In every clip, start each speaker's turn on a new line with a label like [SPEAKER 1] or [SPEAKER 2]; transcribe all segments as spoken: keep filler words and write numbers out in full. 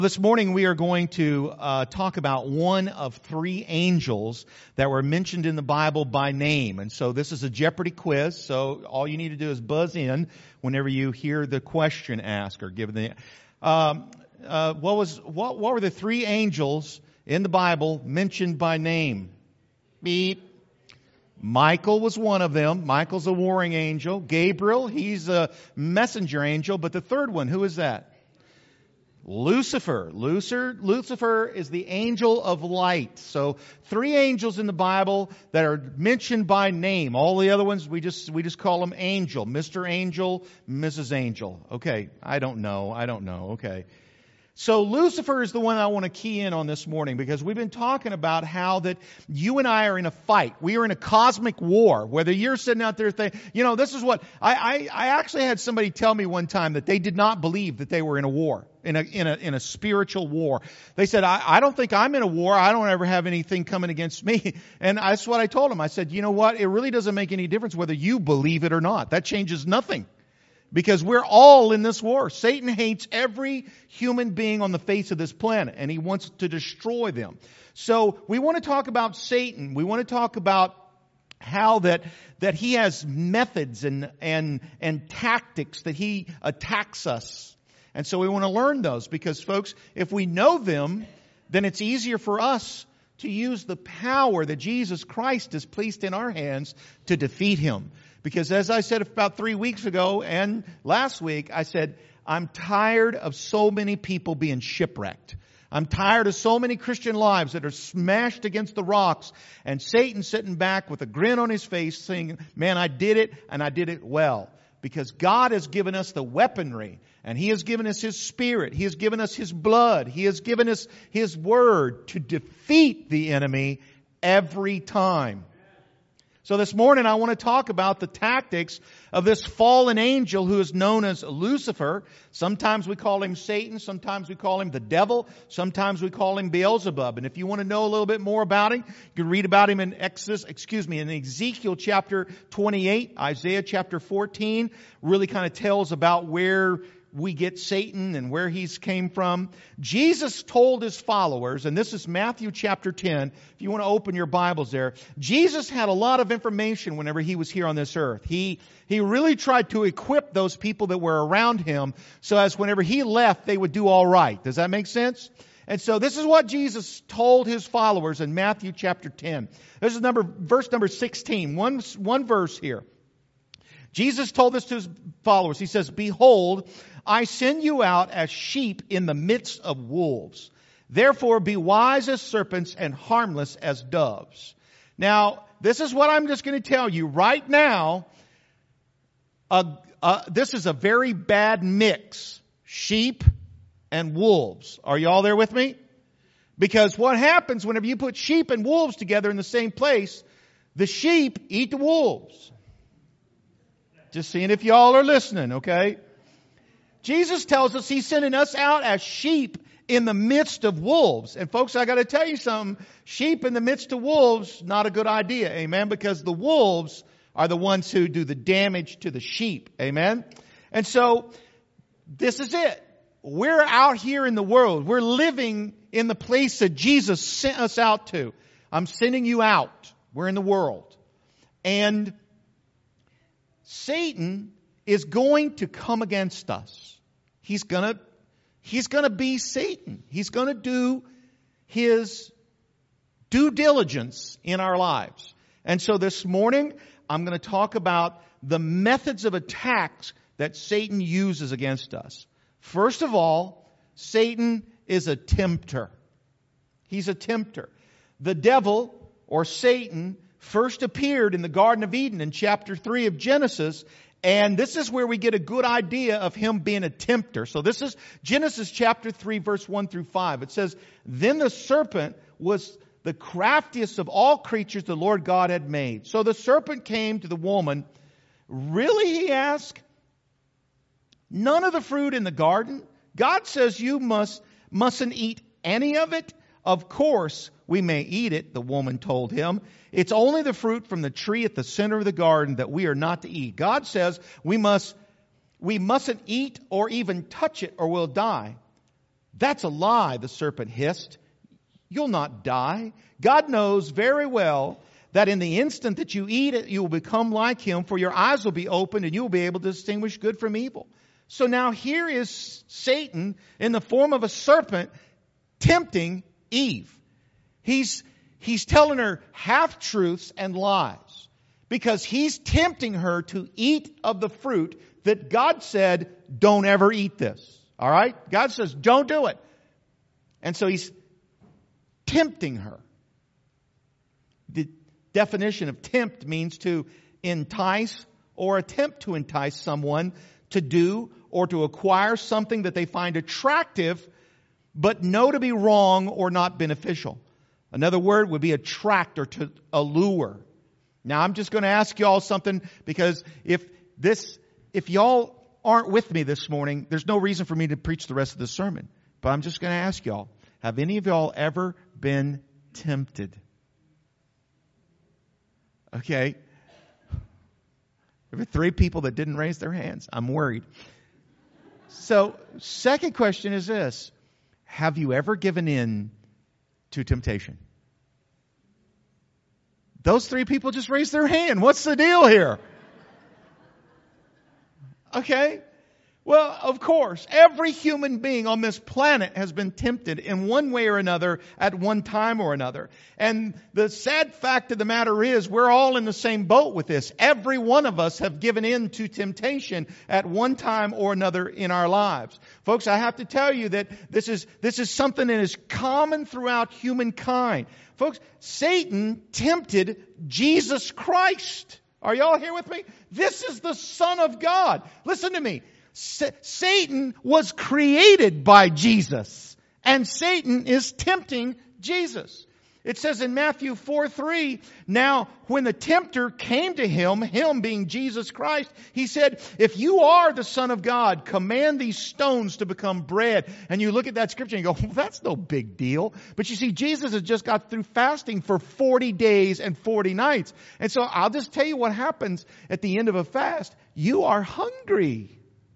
[SPEAKER 1] This morning we are going to uh, talk about one of three angels that were mentioned in the Bible by name. And so this is a Jeopardy quiz, so all you need to do is buzz in whenever you hear the question asked or given the... Um, uh, what was what, what were the three angels in the Bible mentioned by name? Beep. Michael was one of them. Michael's a warring angel. Gabriel, he's a messenger angel. But the third one, who is that? Lucifer. Lucifer. Lucifer is the angel of light. So three angels in the Bible that are mentioned by name. All the other ones, we just we just call them angel. Mister Angel, Missus Angel. Okay, I don't know. I don't know. Okay. So Lucifer is the one I want to key in on this morning because we've been talking about how that you and I are in a fight. We are in a cosmic war. Whether you're sitting out there thinking, you know, this is what, I, I, I actually had somebody tell me one time that they did not believe that they were in a war, in a, in a, in a spiritual war. They said, I, I don't think I'm in a war. I don't ever have anything coming against me. And that's what I told them. I said, you know what? It really doesn't make any difference whether you believe it or not. That changes nothing. Because we're all in this war. Satan hates every human being on the face of this planet, and he wants to destroy them. So we want to talk about Satan. We want to talk about how that that he has methods and and and tactics that he attacks us. And so we want to learn those because, folks, if we know them, then it's easier for us to use the power that Jesus Christ has placed in our hands to defeat him. Because as I said about three weeks ago and last week, I said, I'm tired of so many people being shipwrecked. I'm tired of so many Christian lives that are smashed against the rocks and Satan sitting back with a grin on his face saying, man, I did it and I did it well. Because God has given us the weaponry and He has given us His Spirit. He has given us His blood. He has given us His Word to defeat the enemy every time. So this morning I want to talk about the tactics of this fallen angel who is known as Lucifer. Sometimes we call him Satan. Sometimes we call him the devil. Sometimes we call him Beelzebub. And if you want to know a little bit more about him, you can read about him in Exodus, excuse me, in Ezekiel chapter twenty-eight, Isaiah chapter fourteen, really kind of tells about where we get Satan and where he's came from. Jesus told his followers, and this is Matthew chapter ten. If you want to open your Bibles there, Jesus had a lot of information whenever he was here on this earth. He he really tried to equip those people that were around him so as whenever he left, they would do all right. Does that make sense? And so this is what Jesus told his followers in Matthew chapter ten. This is number verse number sixteen. One, one verse here. Jesus told this to his followers. He says, behold, I send you out as sheep in the midst of wolves. Therefore be wise as serpents and harmless as doves. Now, this is what I'm just going to tell you right now. Uh, uh, this is a very bad mix. Sheep and wolves. Are you all there with me? Because what happens whenever you put sheep and wolves together in the same place, the sheep eat the wolves. Just seeing if y'all are listening, okay? Jesus tells us He's sending us out as sheep in the midst of wolves. And folks, I got to tell you something. Sheep in the midst of wolves, not a good idea, amen? Because the wolves are the ones who do the damage to the sheep, amen? And so, this is it. We're out here in the world. We're living in the place that Jesus sent us out to. I'm sending you out. We're in the world. And Satan is going to come against us. He's going to, he's going to be Satan. He's going to do his due diligence in our lives. And so this morning, I'm going to talk about the methods of attacks that Satan uses against us. First of all, Satan is a tempter. He's a tempter. The devil, or Satan, first appeared in the Garden of Eden in chapter three of Genesis. And this is where we get a good idea of him being a tempter. So this is Genesis chapter three, verse one through five. It says, then the serpent was the craftiest of all creatures the Lord God had made. So the serpent came to the woman. Really, he asked, none of the fruit in the garden? God says you must, mustn't eat any of it. Of course, we may eat it, the woman told him. It's only the fruit from the tree at the center of the garden that we are not to eat. God says we must, we mustn't eat or even touch it or we'll die. That's a lie, the serpent hissed. You'll not die. God knows very well that in the instant that you eat it, you will become like Him, for your eyes will be opened and you will be able to distinguish good from evil. So now here is Satan in the form of a serpent tempting Eve. He's, he's telling her half-truths and lies because he's tempting her to eat of the fruit that God said, don't ever eat this. All right? God says, don't do it. And so he's tempting her. The definition of tempt means to entice or attempt to entice someone to do or to acquire something that they find attractive but know to be wrong or not beneficial. Another word would be attract or to allure. Now I'm just going to ask y'all something because if this, if y'all aren't with me this morning, there's no reason for me to preach the rest of the sermon. But I'm just going to ask y'all, have any of y'all ever been tempted? Okay. There were three people that didn't raise their hands. I'm worried. So, second question is this. Have you ever given in to temptation? Those three people just raised their hand. What's the deal here? Okay. Well, of course, every human being on this planet has been tempted in one way or another at one time or another. And the sad fact of the matter is we're all in the same boat with this. Every one of us have given in to temptation at one time or another in our lives. Folks, I have to tell you that this is, this is something that is common throughout humankind. Folks, Satan tempted Jesus Christ. Are y'all here with me? This is the Son of God. Listen to me. Satan was created by Jesus, and Satan is tempting Jesus. It says in Matthew four three, now when the tempter came to him, him being Jesus Christ, he said, if you are the Son of God, command these stones to become bread. And you look at that scripture and you go, well, that's no big deal. But you see, Jesus has just got through fasting for forty days and forty nights. And so I'll just tell you what happens at the end of a fast. You are hungry.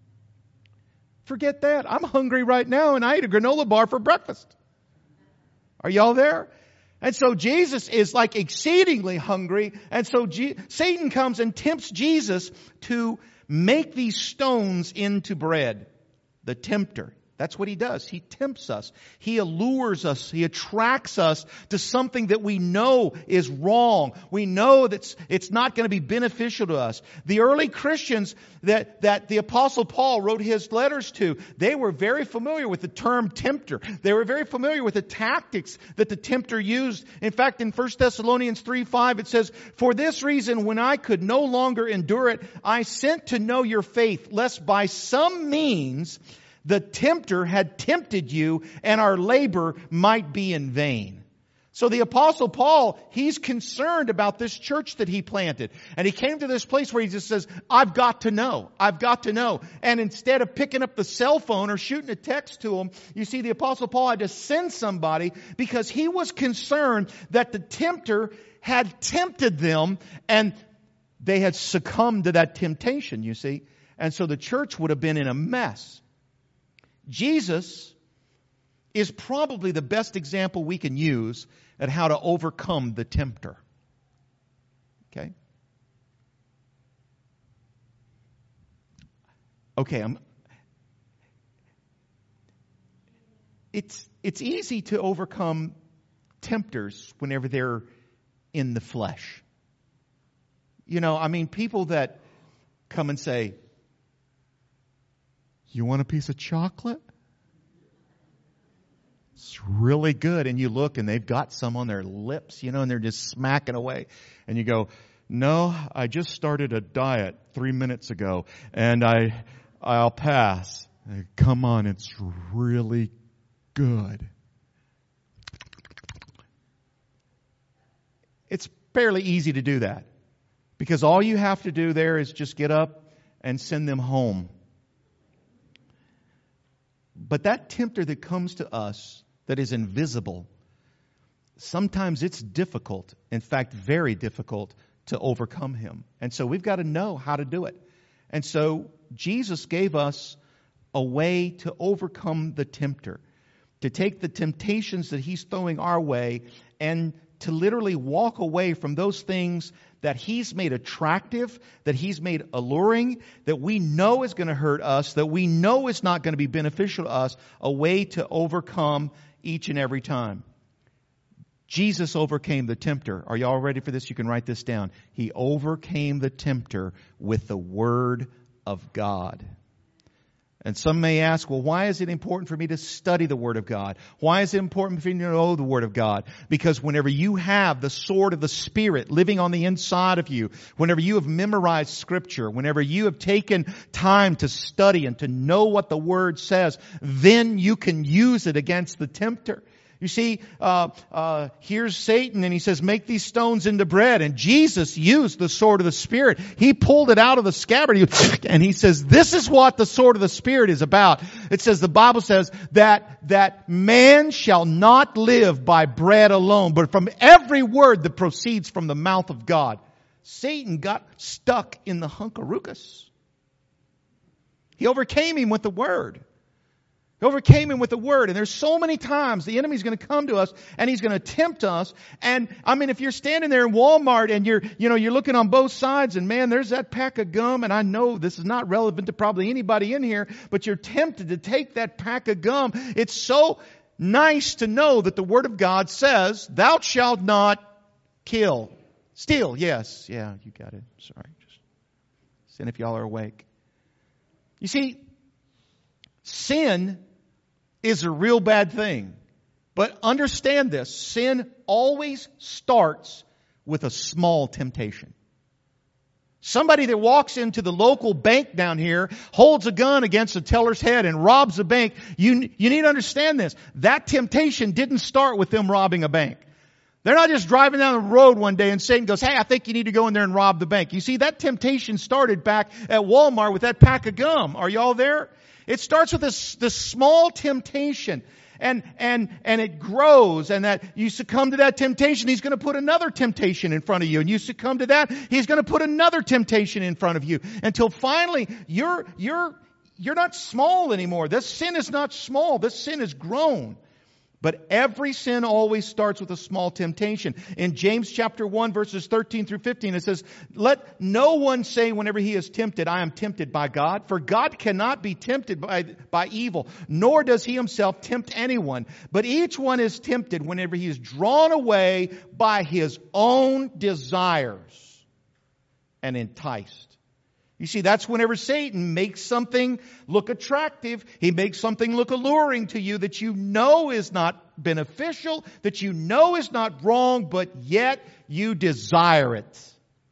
[SPEAKER 1] Forget that. I'm hungry right now and I ate a granola bar for breakfast. Are y'all there? And so Jesus is like exceedingly hungry. And so G- Satan comes and tempts Jesus to make these stones into bread. The tempter. That's what he does. He tempts us. He allures us. He attracts us to something that we know is wrong. We know that it's not going to be beneficial to us. The early Christians that, that the Apostle Paul wrote his letters to, they were very familiar with the term tempter. They were very familiar with the tactics that the tempter used. In fact, in First Thessalonians three five, it says, for this reason, when I could no longer endure it, I sent to know your faith, lest by some means the tempter had tempted you and our labor might be in vain. So the Apostle Paul, he's concerned about this church that he planted. And he came to this place where he just says, I've got to know. I've got to know. And instead of picking up the cell phone or shooting a text to him, you see the Apostle Paul had to send somebody because he was concerned that the tempter had tempted them and they had succumbed to that temptation, you see. And so the church would have been in a mess. Jesus is probably the best example we can use at how to overcome the tempter. Okay? Okay, I'm It's it's easy to overcome tempters whenever they're in the flesh. You know, I mean, people that come and say, you want a piece of chocolate? It's really good. And you look and they've got some on their lips, you know, and they're just smacking away. And you go, no, I just started a diet three minutes ago and I, I'll pass. Come on, it's really good. It's fairly easy to do that because all you have to do there is just get up and send them home. But that tempter that comes to us that is invisible, sometimes it's difficult, in fact, very difficult to overcome him. And so we've got to know how to do it. And so Jesus gave us a way to overcome the tempter. to take the temptations that he's throwing our way and to literally walk away from those things that he's made attractive, that he's made alluring, that we know is going to hurt us, that we know is not going to be beneficial to us, a way to overcome each and every time. Jesus overcame the tempter. Are you all ready for this? You can write this down. He overcame the tempter with the Word of God. And some may ask, well, why is it important for me to study the Word of God? Why is it important for me to know the Word of God? Because whenever you have the sword of the Spirit living on the inside of you, whenever you have memorized Scripture, whenever you have taken time to study and to know what the Word says, then you can use it against the tempter. You see, uh, uh, here's Satan and he says, make these stones into bread. And Jesus used the sword of the Spirit. He pulled it out of the scabbard and he says, this is what the sword of the Spirit is about. It says, the Bible says that, that man shall not live by bread alone, but from every word that proceeds from the mouth of God. Satan got stuck in the hunkarukas. He overcame him with the Word. He overcame him with the Word. And there's so many times the enemy's going to come to us and he's going to tempt us. And I mean, if you're standing there in Walmart and you're, you know, you're looking on both sides and man, there's that pack of gum. And I know this is not relevant to probably anybody in here, but you're tempted to take that pack of gum. It's so nice to know that the Word of God says, thou shalt not kill. Steal. Yes. Yeah, you got it. Sorry. Just seeing if y'all are awake. You see, sin is a real bad thing. But understand this, sin always starts with a small temptation. Somebody that walks into the local bank down here, holds a gun against a teller's head and robs a bank, you, you need to understand this. That temptation didn't start with them robbing a bank. They're not just driving down the road one day and Satan goes, hey, I think you need to go in there and rob the bank. You see, that temptation started back at Walmart with that pack of gum. Are y'all there? It starts with this, this small temptation and, and, and it grows and that you succumb to that temptation. He's going to put another temptation in front of you and you succumb to that. He's going to put another temptation in front of you until finally you're, you're, you're not small anymore. This sin is not small. This sin is grown. But every sin always starts with a small temptation. In James chapter one, verses thirteen through fifteen, it says, let no one say whenever he is tempted, I am tempted by God. For God cannot be tempted by, by evil, nor does he himself tempt anyone. But each one is tempted whenever he is drawn away by his own desires and enticed. You see, that's whenever Satan makes something look attractive, he makes something look alluring to you that you know is not beneficial, that you know is not wrong, but yet you desire it.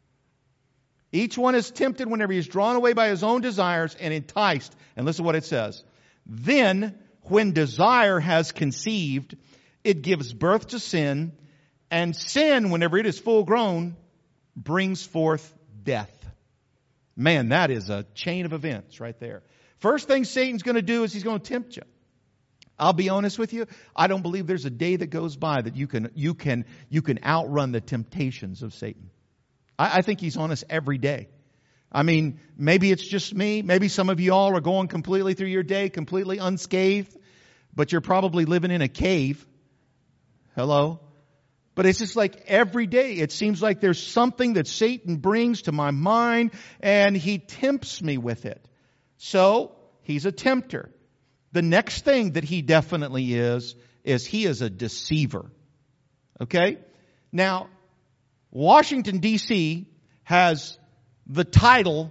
[SPEAKER 1] Each one is tempted whenever he is drawn away by his own desires and enticed. And listen to what it says. Then, when desire has conceived, it gives birth to sin, and sin, whenever it is full grown, brings forth death. Man, that is a chain of events right there. First thing Satan's going to do is he's going to tempt you. I'll be honest with you. I don't believe there's a day that goes by that you can you can you can outrun the temptations of Satan. I, I think he's on us every day. I mean, maybe it's just me. Maybe some of you all are going completely through your day completely unscathed, but you're probably living in a cave. Hello? But it's just like every day it seems like there's something that Satan brings to my mind and he tempts me with it. So he's a tempter. The next thing that he definitely is, is he is a deceiver. Okay? Now, Washington, D C has the title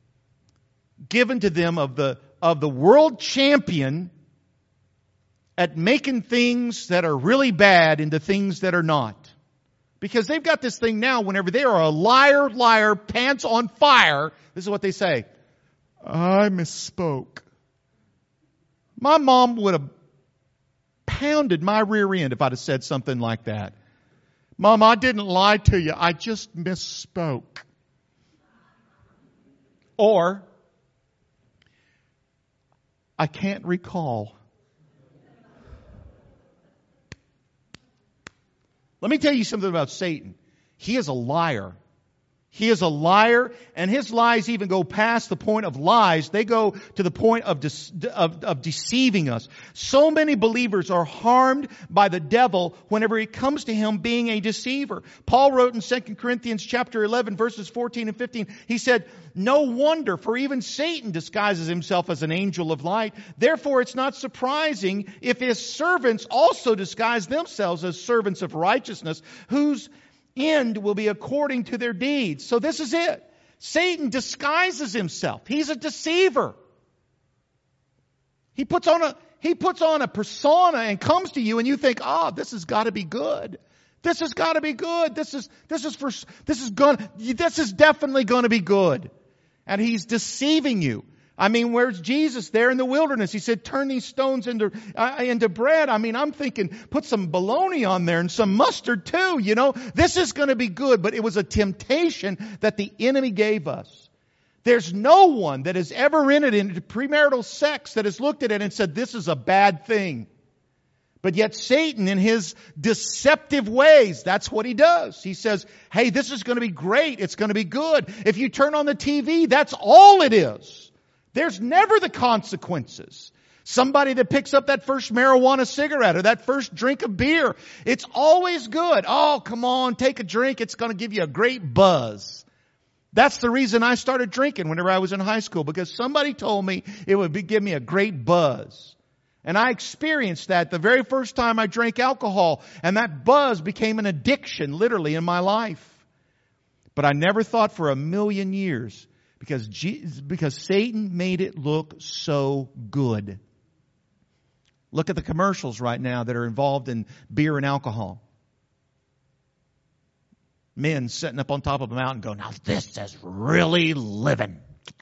[SPEAKER 1] given to them of the, of the world champion at making things that are really bad into things that are not. Because they've got this thing now, whenever they are a liar, liar, pants on fire, this is what they say. I misspoke. My mom would have pounded my rear end if I'd have said something like that. Mom, I didn't lie to you. I just misspoke. Or, I can't recall. Let me tell you something about Satan. He is a liar. He is a liar, and his lies even go past the point of lies. They go to the point of, de- of, of deceiving us. So many believers are harmed by the devil whenever it comes to him being a deceiver. Paul wrote in Second Corinthians chapter eleven, verses fourteen and fifteen, he said, "No wonder, for even Satan disguises himself as an angel of light. Therefore it's not surprising if his servants also disguise themselves as servants of righteousness, whose end will be according to their deeds." So this is it. Satan disguises himself. He's a deceiver. He puts on a, he puts on a persona and comes to you and you think, oh, this has got to be good. This has got to be good. This is, this is for, this is going, this is definitely going to be good. And he's deceiving you. I mean, where's Jesus there in the wilderness? He said, turn these stones into, uh, into bread. I mean, I'm thinking, put some bologna on there and some mustard too, you know. This is going to be good. But it was a temptation that the enemy gave us. There's no one that has ever entered into premarital sex that has looked at it and said, this is a bad thing. But yet Satan, in his deceptive ways, that's what he does. He says, hey, this is going to be great. It's going to be good. If you turn on the T V, that's all it is. There's never the consequences. Somebody that picks up that first marijuana cigarette or that first drink of beer, it's always good. Oh, come on, take a drink. It's going to give you a great buzz. That's the reason I started drinking whenever I was in high school, because somebody told me it would be, give me a great buzz. And I experienced that the very first time I drank alcohol, and that buzz became an addiction literally in my life. But I never thought for a million years, Because, Jesus, because Satan made it look so good. Look at the commercials right now that are involved in beer and alcohol. Men sitting up on top of a mountain going, now this is really living.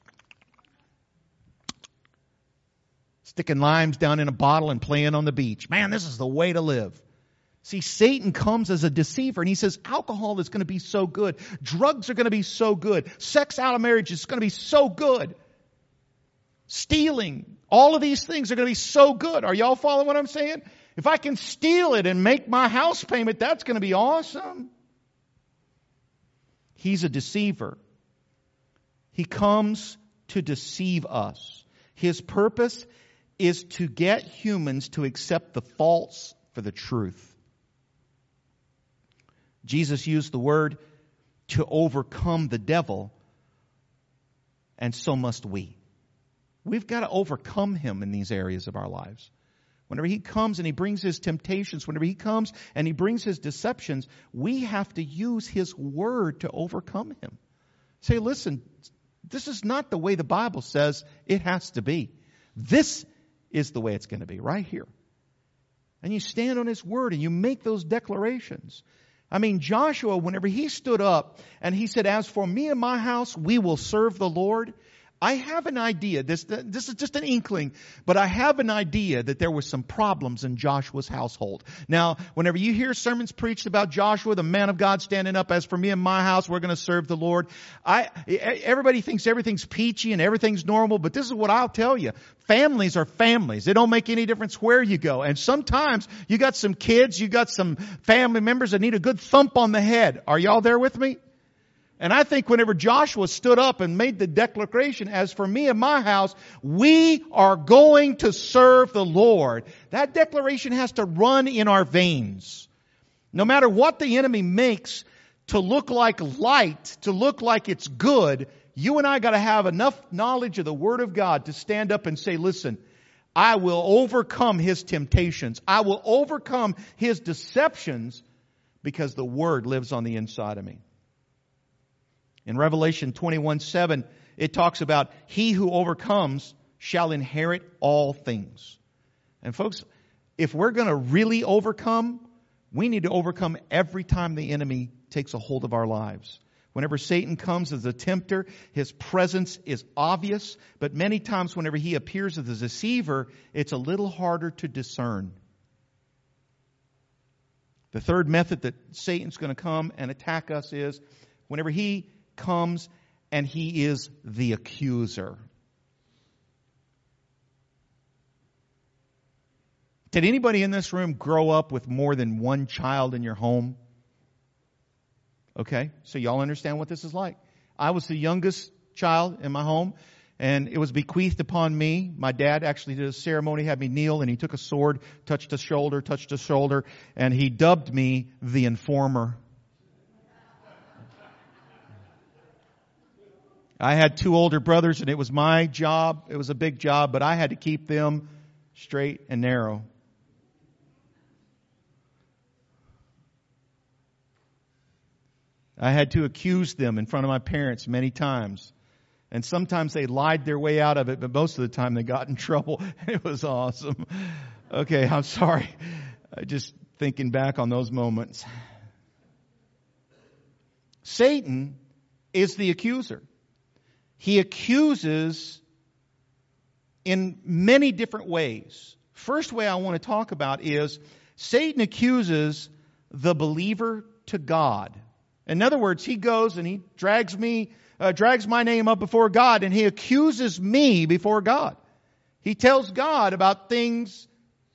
[SPEAKER 1] Sticking limes down in a bottle and playing on the beach. Man, this is the way to live. See, Satan comes as a deceiver and he says alcohol is going to be so good. Drugs are going to be so good. Sex out of marriage is going to be so good. Stealing, all of these things are going to be so good. Are y'all following what I'm saying? If I can steal it and make my house payment, that's going to be awesome. He's a deceiver. He comes to deceive us. His purpose is to get humans to accept the false for the truth. Jesus used the word to overcome the devil, and so must we. We've got to overcome him in these areas of our lives. Whenever he comes and he brings his temptations, whenever he comes and he brings his deceptions, we have to use his word to overcome him. Say, listen, this is not the way the Bible says it has to be. This is the way it's going to be, right here. And you stand on his word and you make those declarations. I mean, Joshua, whenever he stood up and he said, as for me and my house, we will serve the Lord. I have an idea, this, this is just an inkling, but I have an idea that there were some problems in Joshua's household. Now, whenever you hear sermons preached about Joshua, the man of God standing up, as for me and my house, we're going to serve the Lord. I, everybody thinks everything's peachy and everything's normal, but this is what I'll tell you. Families are families. It don't make any difference where you go. And sometimes you got some kids, you got some family members that need a good thump on the head. Are y'all there with me? And I think whenever Joshua stood up and made the declaration, as for me and my house, we are going to serve the Lord. That declaration has to run in our veins. No matter what the enemy makes to look like light, to look like it's good, you and I got to have enough knowledge of the Word of God to stand up and say, listen, I will overcome his temptations. I will overcome his deceptions because the Word lives on the inside of me. In Revelation twenty-one seven, it talks about he who overcomes shall inherit all things. And folks, if we're going to really overcome, we need to overcome every time the enemy takes a hold of our lives. Whenever Satan comes as a tempter, his presence is obvious, but many times whenever he appears as a deceiver, it's a little harder to discern. The third method that Satan's going to come and attack us is whenever he comes and he is the accuser. Did anybody in this room grow up with more than one child in your home? Okay, so y'all understand what this is like. I was the youngest child in my home, and it was bequeathed upon me. My dad actually did a ceremony, had me kneel, and he took a sword, touched a shoulder, touched a shoulder, and he dubbed me the informer. I had two older brothers, and it was my job. It was a big job, but I had to keep them straight and narrow. I had to accuse them in front of my parents many times. And sometimes they lied their way out of it, but most of the time they got in trouble. It was awesome. Okay, I'm sorry. I just thinking back on those moments. Satan is the accuser. He accuses in many different ways. First way I want to talk about is Satan accuses the believer to God. In other words, he goes and he drags me, uh, drags my name up before God, and he accuses me before God. He tells God about things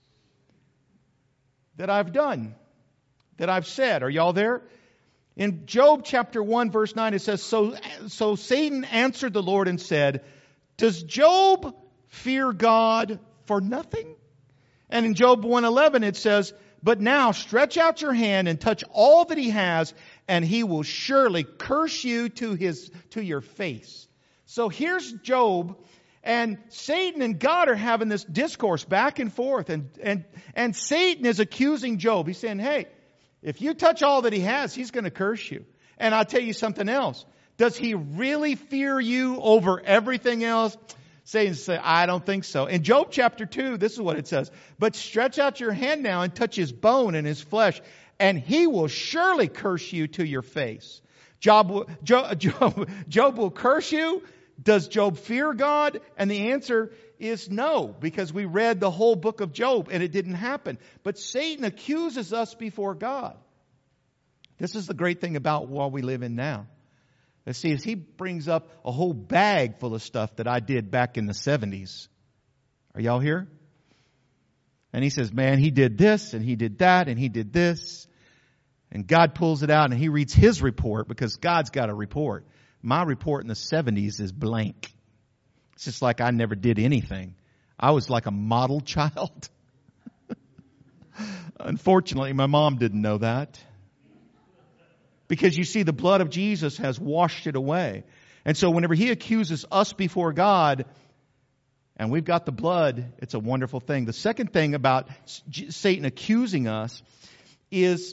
[SPEAKER 1] that I've done, that I've said. Are y'all there? In Job chapter one, verse nine, it says, so, so Satan answered the Lord and said, does Job fear God for nothing? And in Job one eleven, it says, but now stretch out your hand and touch all that he has, and he will surely curse you to his, to your face. So here's Job, and Satan and God are having this discourse back and forth, and, and, and Satan is accusing Job. He's saying, hey, if you touch all that he has, he's going to curse you. And I'll tell you something else. Does he really fear you over everything else? Satan says, I don't think so. In Job chapter two, this is what it says. But stretch out your hand now and touch his bone and his flesh, and he will surely curse you to your face. Job, will, Job, Job, Job will curse you. Does Job fear God? And the answer is no, because we read the whole book of Job and it didn't happen. But Satan accuses us before God. This is the great thing about what we live in now. Let's see, as he brings up a whole bag full of stuff that I did back in the seventies. Are y'all here? And he says, man, he did this and he did that and he did this. And God pulls it out and he reads his report, because God's got a report. My report in the seventies is blank. It's just like I never did anything. I was like a model child. Unfortunately, my mom didn't know that. Because you see, the blood of Jesus has washed it away. And so whenever he accuses us before God, and we've got the blood, it's a wonderful thing. The second thing about Satan accusing us is,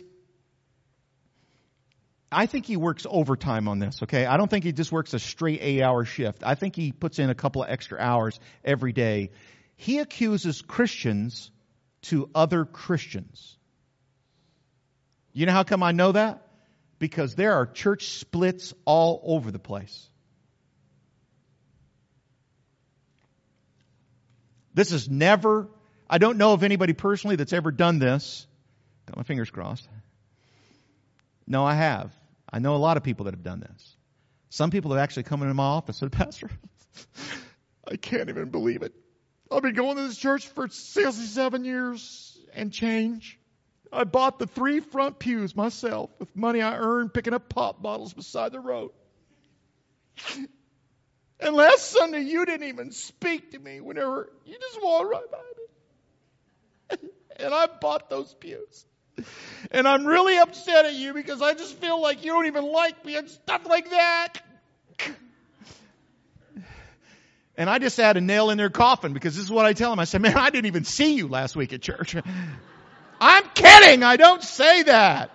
[SPEAKER 1] I think he works overtime on this, okay? I don't think he just works a straight eight-hour shift. I think he puts in a couple of extra hours every day. He accuses Christians to other Christians. You know how come I know that? Because there are church splits all over the place. This is never, I don't know of anybody personally that's ever done this. Got my fingers crossed. No, I have. I know a lot of people that have done this. Some people have actually come into my office and said, Pastor, I can't even believe it. I've been going to this church for sixty-seven years and change. I bought the three front pews myself with money I earned picking up pop bottles beside the road. And last Sunday, you didn't even speak to me whenever you just walked right by me. And I bought those pews. And I'm really upset at you because I just feel like you don't even like me and stuff like that. And I just add a nail in their coffin, because this is what I tell them. I said, man, I didn't even see you last week at church. I'm kidding. I don't say that.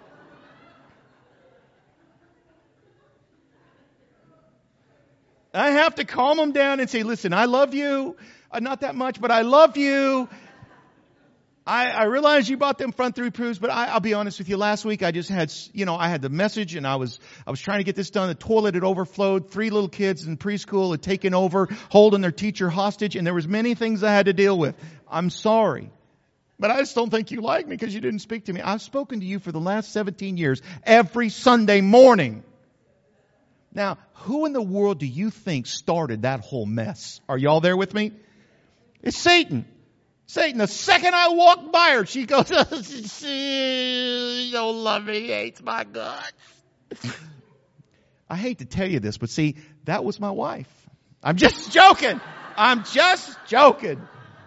[SPEAKER 1] I have to calm them down and say, listen, I love you. Uh, not that much, but I love you. I, I realize you bought them front three pews, but I, I'll be honest with you. Last week I just had, you know, I had the message and I was, I was trying to get this done. The toilet had overflowed. Three little kids in preschool had taken over, holding their teacher hostage, and there was many things I had to deal with. I'm sorry. But I just don't think you like me because you didn't speak to me. I've spoken to you for the last seventeen years, every Sunday morning. Now, who in the world do you think started that whole mess? Are y'all there with me? It's Satan. Satan, the second I walk by her, she goes, she don't love me, he hates my guts. I hate to tell you this, but see, that was my wife. I'm just joking. I'm just joking.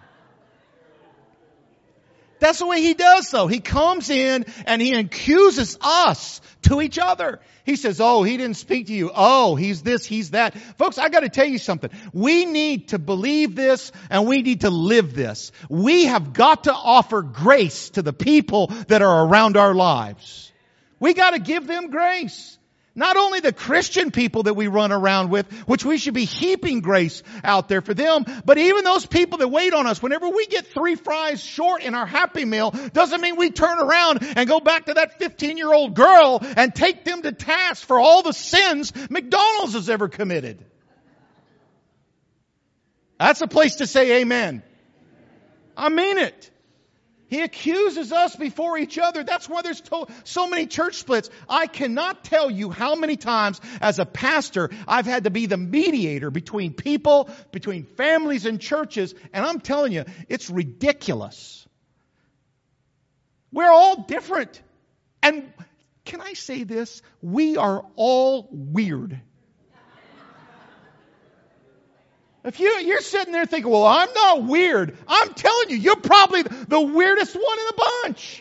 [SPEAKER 1] That's the way he does though. He comes in and he accuses us to each other. He says, oh, he didn't speak to you. Oh, he's this, he's that. Folks, I got to tell you something. We need to believe this and we need to live this. We have got to offer grace to the people that are around our lives. We got to give them grace. Not only the Christian people that we run around with, which we should be heaping grace out there for them, but even those people that wait on us. Whenever we get three fries short in our Happy Meal, doesn't mean we turn around and go back to that fifteen-year-old girl and take them to task for all the sins McDonald's has ever committed. That's a place to say amen. I mean it. He accuses us before each other. That's why there's to- so many church splits. I cannot tell you how many times as a pastor I've had to be the mediator between people, between families and churches. And I'm telling you, it's ridiculous. We're all different. And can I say this? We are all weird. If you, you're sitting there thinking, well, I'm not weird. I'm telling you, you're probably the weirdest one in the bunch.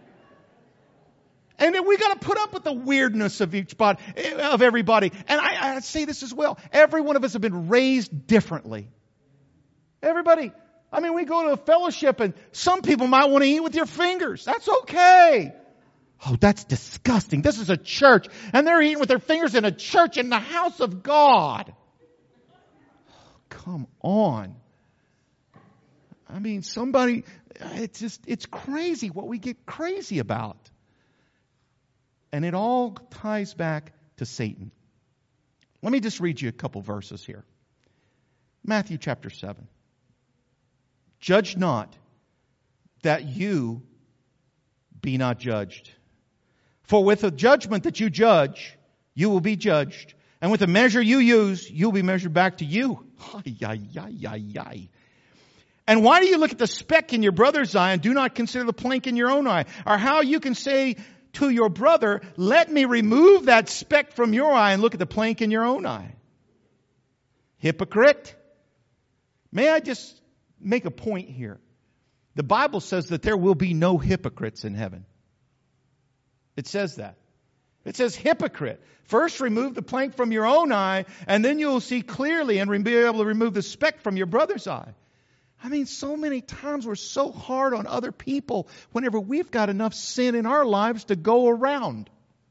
[SPEAKER 1] And then we got to put up with the weirdness of each body, of everybody. And I, I say this as well. Every one of us have been raised differently. Everybody. I mean, we go to a fellowship and some people might want to eat with your fingers. That's okay. Oh, that's disgusting. This is a church and they're eating with their fingers in a church in the house of God. Come on. I mean, somebody, it's just, it's crazy what we get crazy about. And it all ties back to Satan. Let me just read you a couple verses here. Matthew chapter seven. Judge not that you be not judged. For with the judgment that you judge, you will be judged. And with the measure you use, you'll be measured back to you. Ay, ay, ay, ay, ay. And why do you look at the speck in your brother's eye and do not consider the plank in your own eye? Or how you can say to your brother, let me remove that speck from your eye and look at the plank in your own eye. Hypocrite. May I just make a point here? The Bible says that there will be no hypocrites in heaven. It says that. It says hypocrite. First remove the plank from your own eye, and then you'll see clearly and be able to remove the speck from your brother's eye. I mean, so many times we're so hard on other people whenever we've got enough sin in our lives to go around.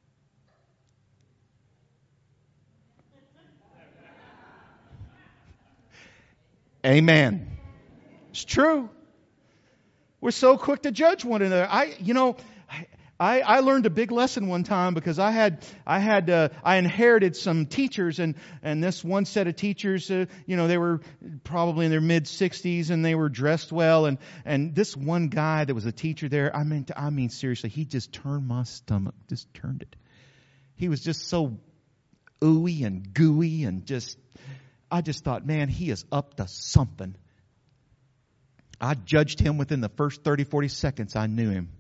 [SPEAKER 1] Amen. It's true. We're so quick to judge one another. I, you know, I, I learned a big lesson one time because I had I had uh, I inherited some teachers and and this one set of teachers, uh, you know, they were probably in their mid sixties and they were dressed well, and and this one guy that was a teacher there, I mean I mean seriously, he just turned my stomach, just turned it. He was just so ooey and gooey and just I just thought, man, he is up to something. I judged him within the first thirty, forty seconds I knew him.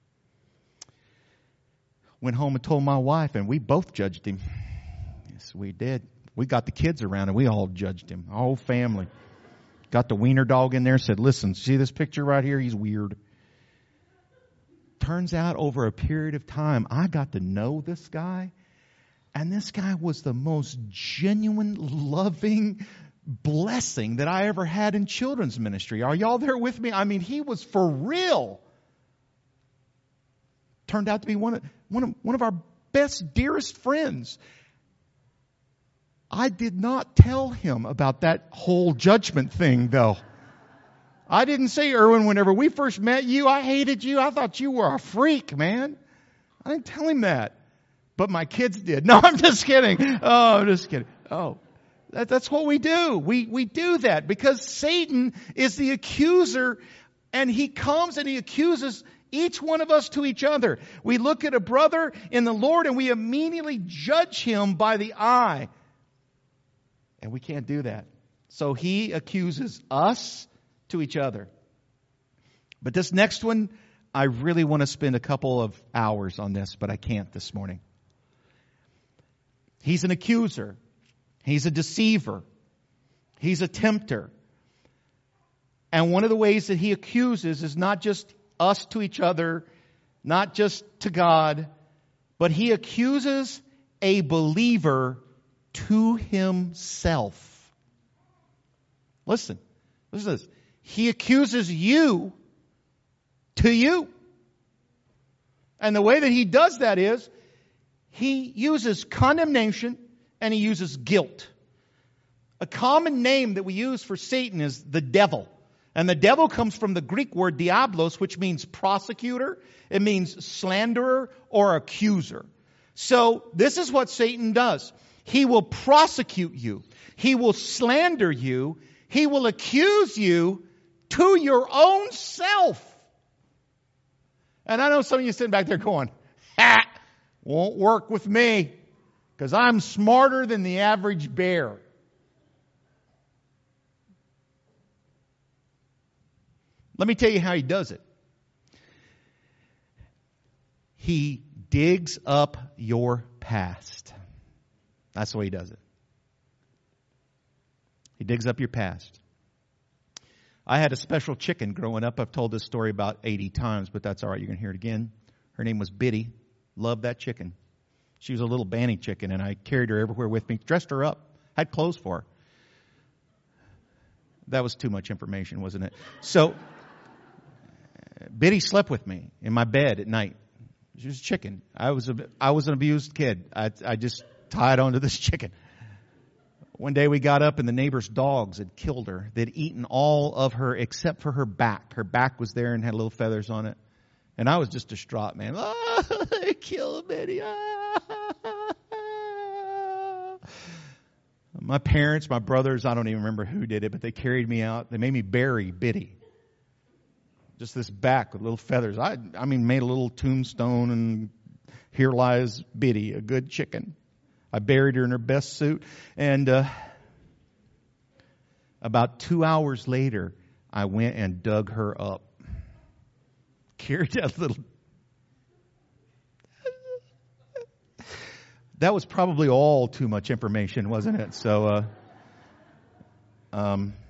[SPEAKER 1] Went home and told my wife, and we both judged him. Yes, we did. We got the kids around, and we all judged him. Our whole family. Got the wiener dog in there, said, listen, see this picture right here? He's weird. Turns out over a period of time, I got to know this guy, and this guy was the most genuine, loving blessing that I ever had in children's ministry. Are y'all there with me? I mean, he was for real. Turned out to be one of, one of, one of our best, dearest friends. I did not tell him about that whole judgment thing, though. I didn't say, Erwin, whenever we first met you, I hated you. I thought you were a freak, man. I didn't tell him that. But my kids did. No, I'm just kidding. Oh, I'm just kidding. Oh, that, that's what we do. We, we do that because Satan is the accuser, and he comes and he accuses each one of us to each other. We look at a brother in the Lord and we immediately judge him by the eye. And we can't do that. So he accuses us to each other. But this next one, I really want to spend a couple of hours on this, but I can't this morning. He's an accuser. He's a deceiver. He's a tempter. And one of the ways that he accuses is not just us to each other, not just to God, but he accuses a believer to himself. Listen, listen to this. He accuses you to you. And the way that he does that is he uses condemnation and he uses guilt. A common name that we use for Satan is the devil. And the devil comes from the Greek word diablos, which means prosecutor. It means slanderer or accuser. So this is what Satan does. He will prosecute you. He will slander you. He will accuse you to your own self. And I know some of you sitting back there going, ha, won't work with me because I'm smarter than the average bear. Let me tell you how he does it. He digs up your past. That's the way he does it. He digs up your past. I had a special chicken growing up. I've told this story about eighty times, but that's all right. You're going to hear it again. Her name was Biddy. Loved that chicken. She was a little banny chicken, and I carried her everywhere with me. Dressed her up. Had clothes for her. That was too much information, wasn't it? So, Biddy slept with me in my bed at night. She was a chicken. I was a, I was an abused kid. I, I just tied onto this chicken. One day we got up and the neighbor's dogs had killed her. They'd eaten all of her except for her back. Her back was there and had little feathers on it. And I was just distraught, man. Oh, they killed Biddy. Ah. My parents, my brothers, I don't even remember who did it, but they carried me out. They made me bury Biddy. Just this back with little feathers. I, I mean, made a little tombstone and here lies Biddy, a good chicken. I buried her in her best suit. And uh, about two hours later, I went and dug her up. Carried that little... That was probably all too much information, wasn't it? So, uh, um,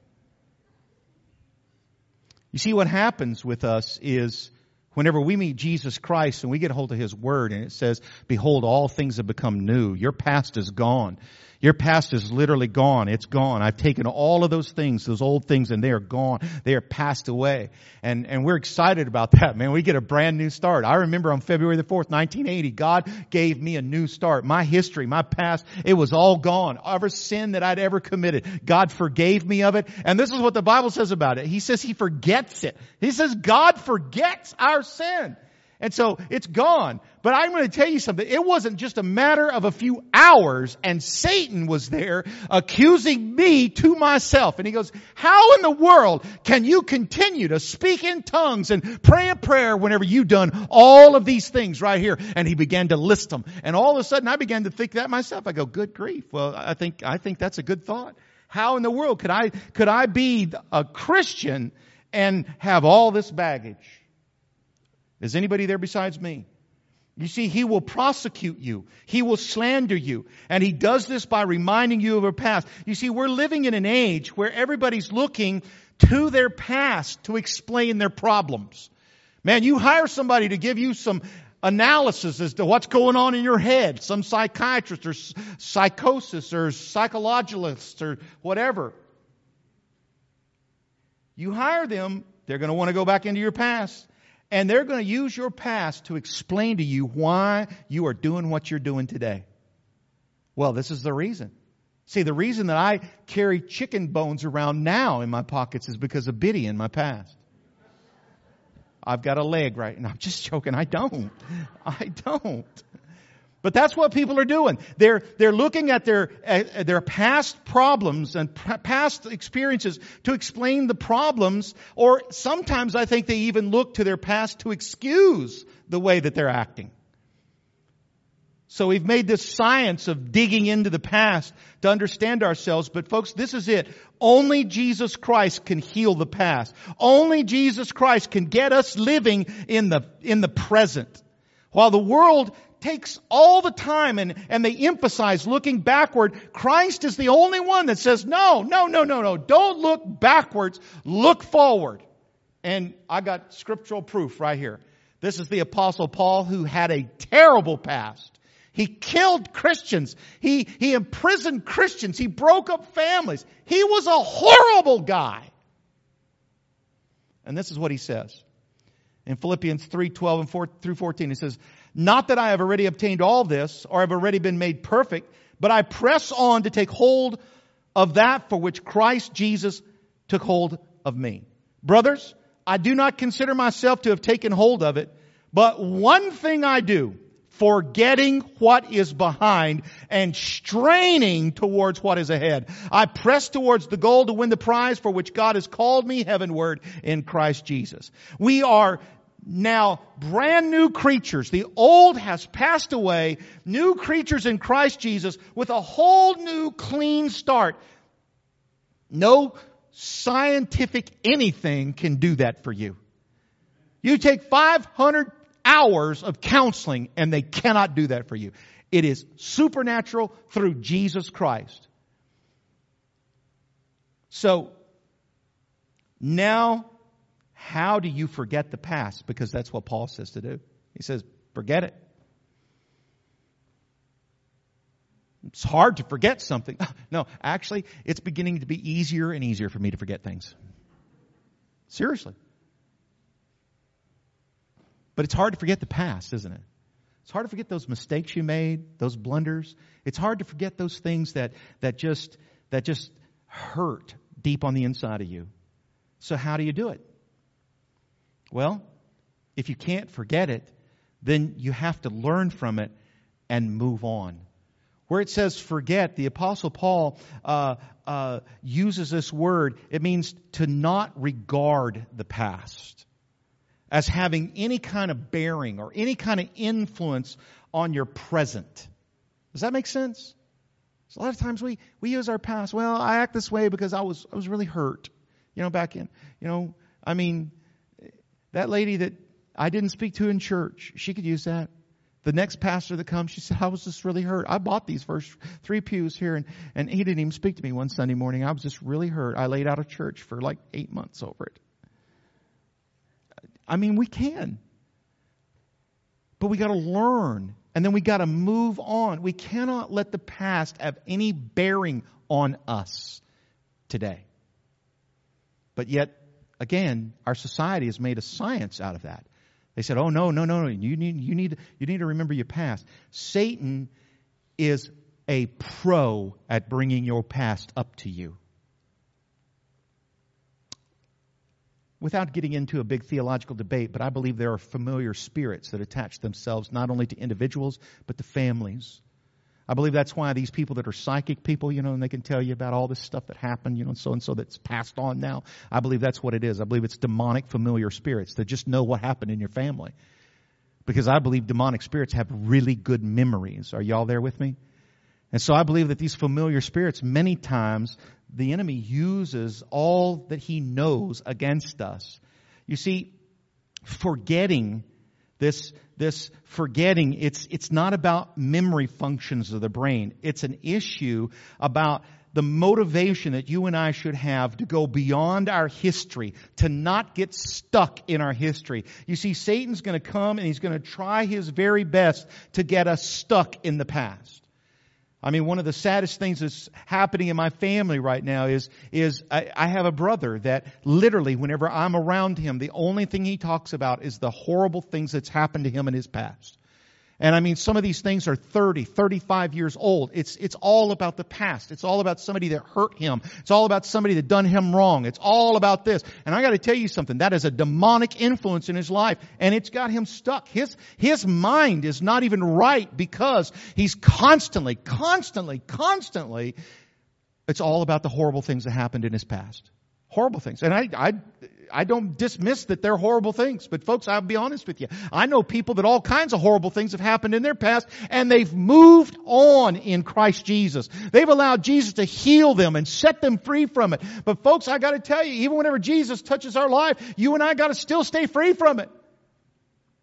[SPEAKER 1] you see, what happens with us is whenever we meet Jesus Christ and we get a hold of His Word and it says, behold, all things have become new. Your past is gone. Your past is literally gone. It's gone. I've taken all of those things, those old things, and they are gone. They are passed away. And, and we're excited about that, man. We get a brand new start. I remember on February the fourth, nineteen eighty, God gave me a new start. My history, my past, it was all gone. Every sin that I'd ever committed, God forgave me of it. And this is what the Bible says about it. He says He forgets it. He says God forgets our sin. And so it's gone. But I'm going to tell you something. It wasn't just a matter of a few hours and Satan was there accusing me to myself. And he goes, how in the world can you continue to speak in tongues and pray a prayer whenever you've done all of these things right here? And he began to list them. And all of a sudden I began to think that myself. I go, good grief. Well, I think, I think that's a good thought. How in the world could I, could I be a Christian and have all this baggage? Is anybody there besides me? You see, he will prosecute you. He will slander you. And he does this by reminding you of your past. You see, we're living in an age where everybody's looking to their past to explain their problems. Man, you hire somebody to give you some analysis as to what's going on in your head. Some psychiatrist or psychosis or psychologist or whatever. You hire them, they're going to want to go back into your past. And they're going to use your past to explain to you why you are doing what you're doing today. Well, this is the reason. See, the reason that I carry chicken bones around now in my pockets is because of Biddy in my past. I've got a leg right now. I'm just joking. I don't. I don't. But that's what people are doing. They're, they're looking at their, uh, their past problems and p- past experiences to explain the problems, or sometimes I think they even look to their past to excuse the way that they're acting. So we've made this science of digging into the past to understand ourselves. But folks, this is it. Only Jesus Christ can heal the past. Only Jesus Christ can get us living in the, in the present. While the world takes all the time and, and they emphasize looking backward. Christ is the only one that says, no, no, no, no, no. Don't look backwards. Look forward. And I got scriptural proof right here. This is the Apostle Paul, who had a terrible past. He killed Christians. He, he imprisoned Christians. He broke up families. He was a horrible guy. And this is what he says. In Philippians three, twelve and four through fourteen, he says, not that I have already obtained all this or have already been made perfect, but I press on to take hold of that for which Christ Jesus took hold of me. Brothers, I do not consider myself to have taken hold of it, but one thing I do, forgetting what is behind and straining towards what is ahead. I press towards the goal to win the prize for which God has called me heavenward in Christ Jesus. We are now brand new creatures. The old has passed away. New creatures in Christ Jesus with a whole new clean start. No scientific anything can do that for you. You take five hundred hours of counseling and they cannot do that for you. It is supernatural through Jesus Christ. So, now, how do you forget the past? Because that's what Paul says to do. He says, forget it. It's hard to forget something. No, actually, it's beginning to be easier and easier for me to forget things. Seriously. But it's hard to forget the past, isn't it? It's hard to forget those mistakes you made, those blunders. It's hard to forget those things that, that just that just hurt deep on the inside of you. So how do you do it? Well, if you can't forget it, then you have to learn from it and move on. Where it says forget, the Apostle Paul uh, uh, uses this word. It means to not regard the past as having any kind of bearing or any kind of influence on your present. Does that make sense? So a lot of times we, we use our past. Well, I act this way because I was I was really hurt. You know, back in, you know, I mean, that lady that I didn't speak to in church, she could use that. The next pastor that comes, she said, I was just really hurt. I bought these first three pews here, and, and he didn't even speak to me one Sunday morning. I was just really hurt. I laid out of church for like eight months over it. I mean, we can. But we got to learn, and then we got to move on. We cannot let the past have any bearing on us today. But yet, again, our society has made a science out of that. They said, "Oh no, no, no, no! You need, you need, you need to remember your past." Satan is a pro at bringing your past up to you. Without getting into a big theological debate, but I believe there are familiar spirits that attach themselves not only to individuals but to families. I believe that's why these people that are psychic people, you know, and they can tell you about all this stuff that happened, you know, so and so that's passed on now. I believe that's what it is. I believe it's demonic familiar spirits that just know what happened in your family. Because I believe demonic spirits have really good memories. Are y'all there with me? And so I believe that these familiar spirits, many times, the enemy uses all that he knows against us. You see, forgetting This, this forgetting, it's, it's not about memory functions of the brain. It's an issue about the motivation that you and I should have to go beyond our history, to not get stuck in our history. You see, Satan's going to come and he's going to try his very best to get us stuck in the past. I mean, one of the saddest things that's happening in my family right now is, is I, I have a brother that literally, whenever I'm around him, the only thing he talks about is the horrible things that's happened to him in his past. And I mean, some of these things are thirty, thirty-five years old. It's, it's all about the past. It's all about somebody that hurt him. It's all about somebody that done him wrong. It's all about this. And I got to tell you something. That is a demonic influence in his life. And it's got him stuck. His, his mind is not even right because he's constantly, constantly, constantly, it's all about the horrible things that happened in his past. Horrible things. And I, I, I don't dismiss that they're horrible things. But folks, I'll be honest with you. I know people that all kinds of horrible things have happened in their past and they've moved on in Christ Jesus. They've allowed Jesus to heal them and set them free from it. But folks, I got to tell you, even whenever Jesus touches our life, you and I got to still stay free from it.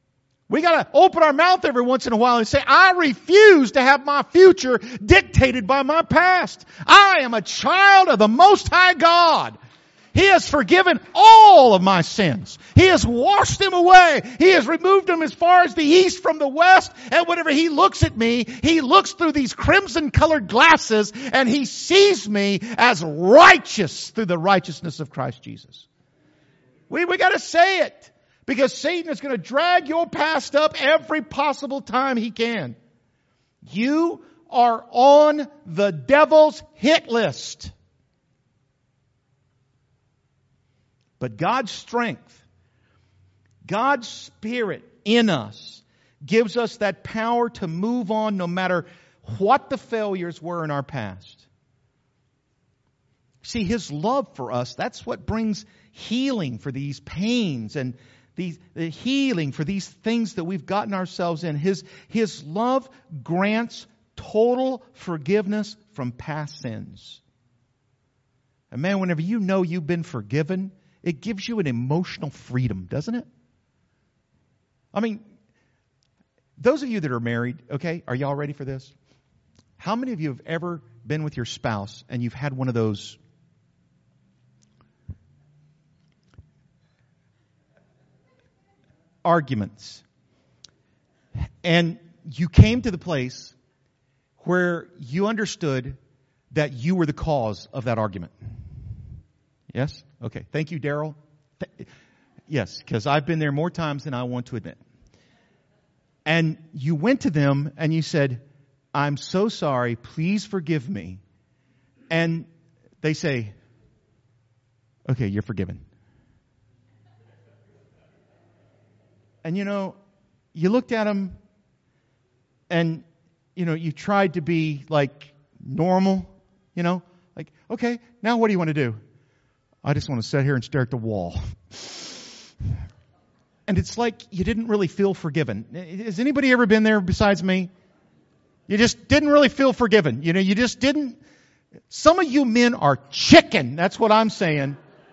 [SPEAKER 1] We got to open our mouth every once in a while and say, I refuse to have my future dictated by my past. I am a child of the Most High God. He has forgiven all of my sins. He has washed them away. He has removed them as far as the east from the west. And whenever He looks at me, He looks through these crimson-colored glasses and He sees me as righteous through the righteousness of Christ Jesus. We, we got to say it. Because Satan is going to drag your past up every possible time he can. You are on the devil's hit list. But God's strength, God's Spirit in us gives us that power to move on no matter what the failures were in our past. See, His love for us, that's what brings healing for these pains and These, the healing for these things that we've gotten ourselves in. His, His love grants total forgiveness from past sins. And man, whenever you know you've been forgiven, it gives you an emotional freedom, doesn't it? I mean, those of you that are married, okay, are y'all ready for this? How many of you have ever been with your spouse and you've had one of those arguments, and you came to the place where you understood that you were the cause of that argument? Yes? Okay. Thank you, Daryl. Th- yes, because I've been there more times than I want to admit. And you went to them and you said, I'm so sorry, please forgive me. And they say, okay, you're forgiven. And, you know, you looked at them and, you know, you tried to be like normal, you know, like, okay, now what do you want to do? I just want to sit here and stare at the wall. And it's like you didn't really feel forgiven. Has anybody ever been there besides me? You just didn't really feel forgiven. You know, you just didn't. Some of you men are chicken. That's what I'm saying.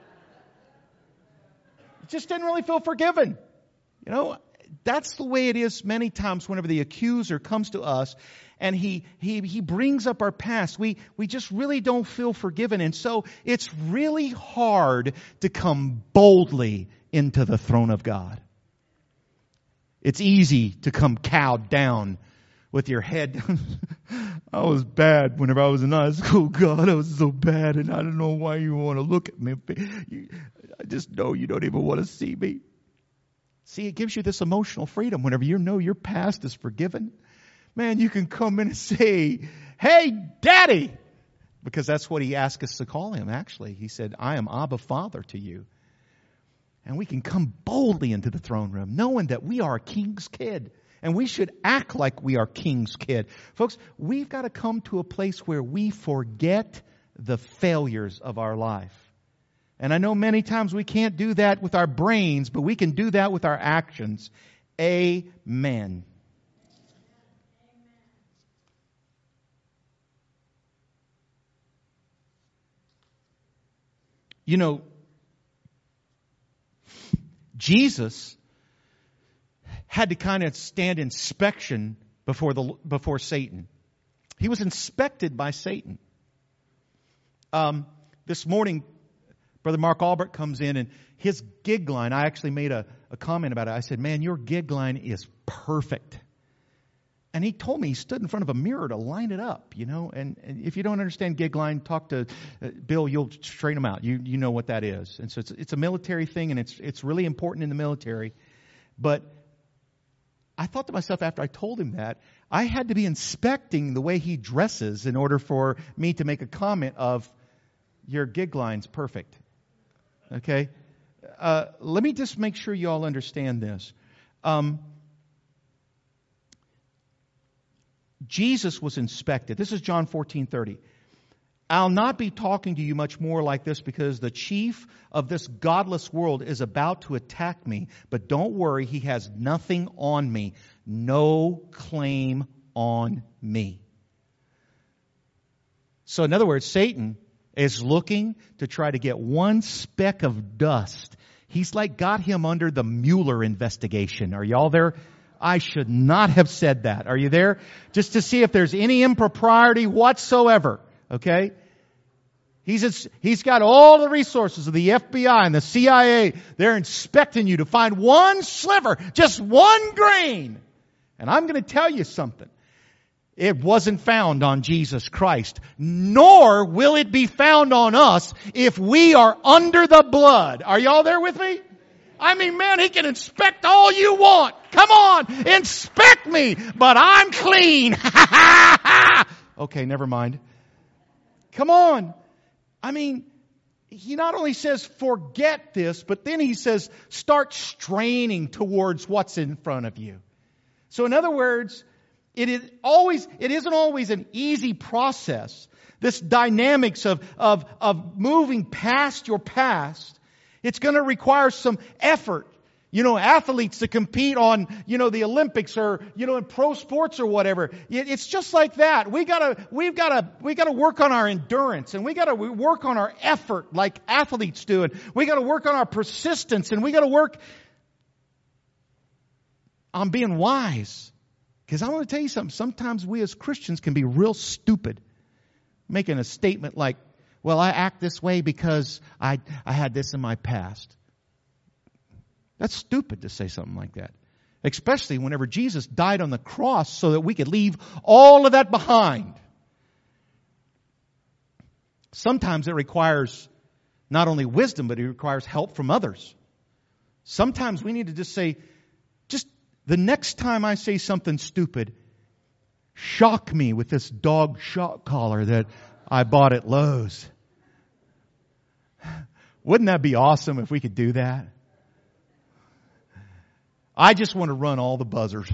[SPEAKER 1] You just didn't really feel forgiven. You know, that's the way it is many times whenever the accuser comes to us and he he he brings up our past. We we just really don't feel forgiven. And so it's really hard to come boldly into the throne of God. It's easy to come cowed down with your head. I was bad whenever I was in high school. God, I was so bad, and I don't know why you want to look at me. I just know you don't even want to see me. See, it gives you this emotional freedom. Whenever you know your past is forgiven, man, you can come in and say, hey, Daddy. Because that's what He asked us to call Him, actually. He said, I am Abba Father to you. And we can come boldly into the throne room, knowing that we are a king's kid. And we should act like we are king's kid. Folks, we've got to come to a place where we forget the failures of our life. And I know many times we can't do that with our brains, but we can do that with our actions. Amen. You know, Jesus had to kind of stand inspection before the before Satan. He was inspected by Satan. Um, this morning, Brother Mark Albert comes in and his gig line, I actually made a, a comment about it. I said, man, your gig line is perfect. And he told me he stood in front of a mirror to line it up, you know. And, and if you don't understand gig line, talk to uh, Bill. You'll straighten them out. You you know what that is. And so it's it's a military thing, and it's it's really important in the military. But I thought to myself after I told him that, I had to be inspecting the way he dresses in order for me to make a comment of, your gig line's perfect. Okay? Uh, let me just make sure you all understand this. Um, Jesus was inspected. This is John fourteen thirty. I'll not be talking to you much more like this because the chief of this godless world is about to attack me. But don't worry, he has nothing on me. No claim on me. So in other words, Satan is looking to try to get one speck of dust. He's like got him under the Mueller investigation. Are y'all there? I should not have said that. Are you there? Just to see if there's any impropriety whatsoever. Okay? He's, he's got all the resources of the F B I and the C I A. They're inspecting you to find one sliver, just one grain. And I'm going to tell you something. It wasn't found on Jesus Christ, nor will it be found on us if we are under the blood. Are y'all there with me? I mean, man, He can inspect all you want. Come on, inspect me, but I'm clean. Okay, never mind. Come on. I mean, He not only says forget this, but then He says start straining towards what's in front of you. So in other words, it is always, it isn't always an easy process. This dynamics of, of, of moving past your past, it's going to require some effort. You know, athletes to compete on, you know, the Olympics or, you know, in pro sports or whatever. It's just like that. We gotta, we've gotta, we gotta work on our endurance and we gotta work on our effort like athletes do. And we gotta work on our persistence and we gotta work on being wise. Because I want to tell you something. Sometimes we as Christians can be real stupid. Making a statement like, well, I act this way because I, I had this in my past. That's stupid to say something like that. Especially whenever Jesus died on the cross so that we could leave all of that behind. Sometimes it requires not only wisdom, but it requires help from others. Sometimes we need to just say, just the next time I say something stupid, shock me with this dog shock collar that I bought at Lowe's. Wouldn't that be awesome if we could do that? I just want to run all the buzzers.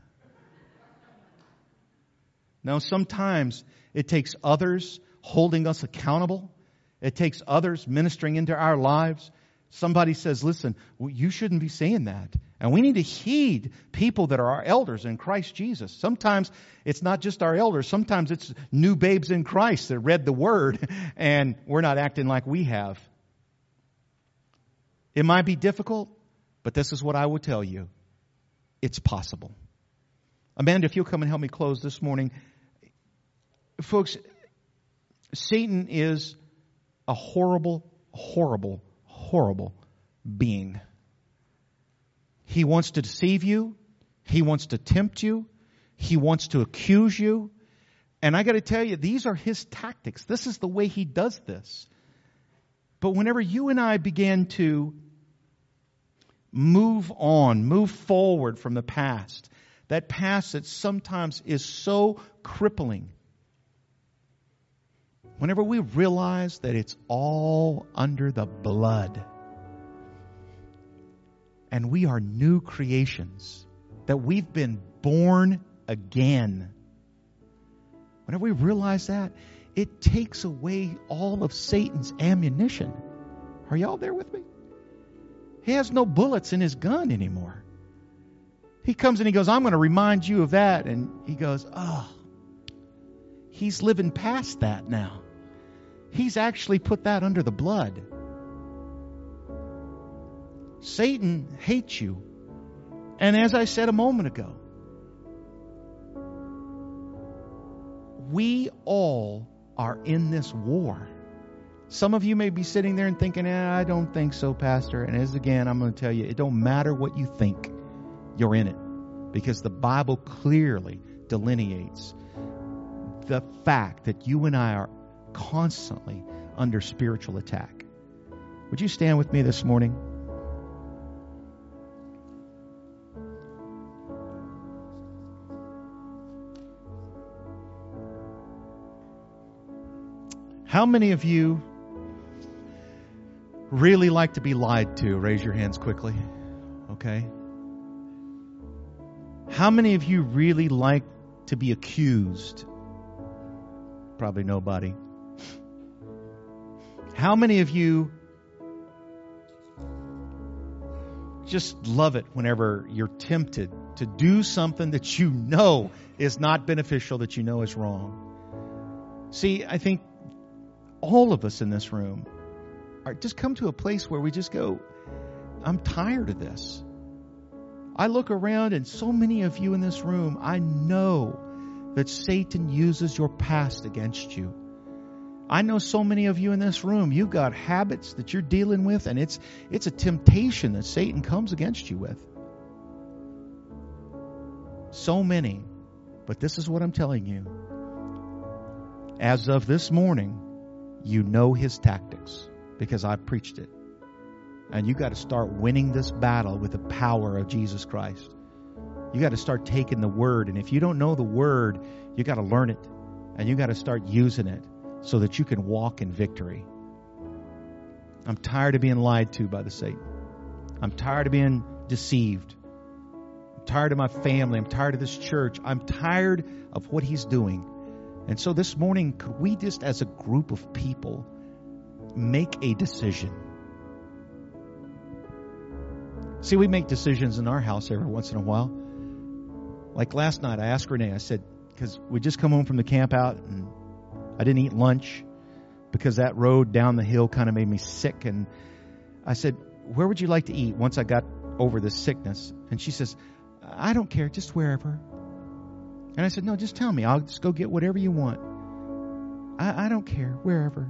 [SPEAKER 1] Now, sometimes it takes others holding us accountable. It takes others ministering into our lives. Somebody says, listen, well, you shouldn't be saying that. And we need to heed people that are our elders in Christ Jesus. Sometimes it's not just our elders. Sometimes it's new babes in Christ that read the Word and we're not acting like we have. It might be difficult, but this is what I will tell you. It's possible. Amanda, if you'll come and help me close this morning. Folks, Satan is a horrible, horrible, horrible being. He wants to deceive you. He wants to tempt you. He wants to accuse you. And I got to tell you, these are his tactics. This is the way he does this. But whenever you and I began to move on, move forward from the past, that past that sometimes is so crippling, whenever we realize that it's all under the blood and we are new creations, that we've been born again, whenever we realize that, it takes away all of Satan's ammunition. Are y'all there with me? He has no bullets in his gun anymore. He comes and he goes, I'm going to remind you of that. And he goes, oh, he's living past that now. He's actually put that under the blood. Satan hates you. And as I said a moment ago, we all are in this war. Some of you may be sitting there and thinking, eh, I don't think so, Pastor. And as again, I'm going to tell you, it don't matter what you think, you're in it. Because the Bible clearly delineates the fact that you and I are constantly under spiritual attack. Would you stand with me this morning? How many of you really like to be lied to? Raise your hands quickly. Okay. How many of you really like to be accused? Probably nobody. How many of you just love it whenever you're tempted to do something that you know is not beneficial, that you know is wrong? See, I think all of us in this room are just come to a place where we just go, I'm tired of this. I look around and so many of you in this room, I know that Satan uses your past against you. I know so many of you in this room, you've got habits that you're dealing with, and it's it's a temptation that Satan comes against you with. So many. But this is what I'm telling you. As of this morning, you know his tactics because I preached it. And you got to start winning this battle with the power of Jesus Christ. You got to start taking the word. And if you don't know the word, you got to learn it. And you got to start using it so that you can walk in victory. I'm tired of being lied to by the Satan. I'm tired of being deceived. I'm tired of my family. I'm tired of this church. I'm tired of what he's doing. And so this morning, could we just as a group of people make a decision? See, we make decisions in our house every once in a while. Like last night, I asked Renee, I said, because we just come home from the camp out and I didn't eat lunch because that road down the hill kind of made me sick. And I said, where would you like to eat once I got over this sickness? And she says, I don't care, just wherever. And I said, no, just tell me. I'll just go get whatever you want. I, I don't care, wherever.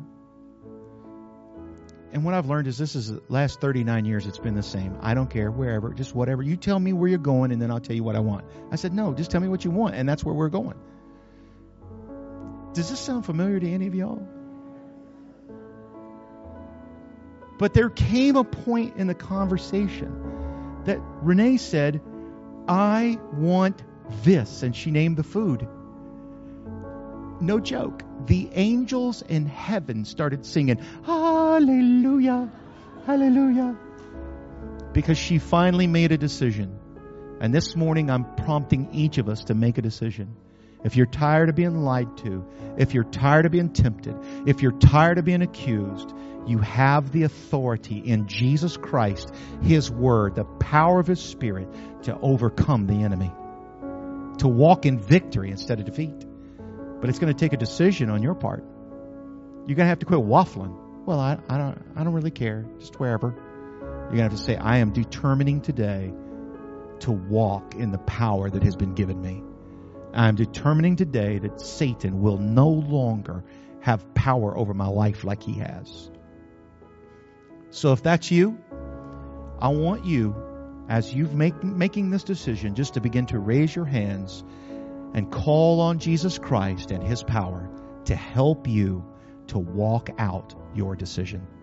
[SPEAKER 1] And what I've learned is this is the last thirty-nine years it's been the same. I don't care, wherever, just whatever. You tell me where you're going and then I'll tell you what I want. I said, no, just tell me what you want, and that's where we're going. Does this sound familiar to any of y'all? But there came a point in the conversation that Renee said, I want this, and she named the food. No joke. The angels in heaven started singing, hallelujah, hallelujah. Because she finally made a decision. And this morning I'm prompting each of us to make a decision. If you're tired of being lied to, if you're tired of being tempted, if you're tired of being accused, you have the authority in Jesus Christ, His Word, the power of His Spirit to overcome the enemy. To walk in victory instead of defeat. But it's going to take a decision on your part. You're going to have to quit waffling. Well, I, I don't I don't really care. Just wherever. You're going to have to say, I am determining today to walk in the power that has been given me. I'm determining today that Satan will no longer have power over my life like he has. So if that's you, I want you, as you've make, making this decision, just to begin to raise your hands and call on Jesus Christ and His power to help you to walk out your decision.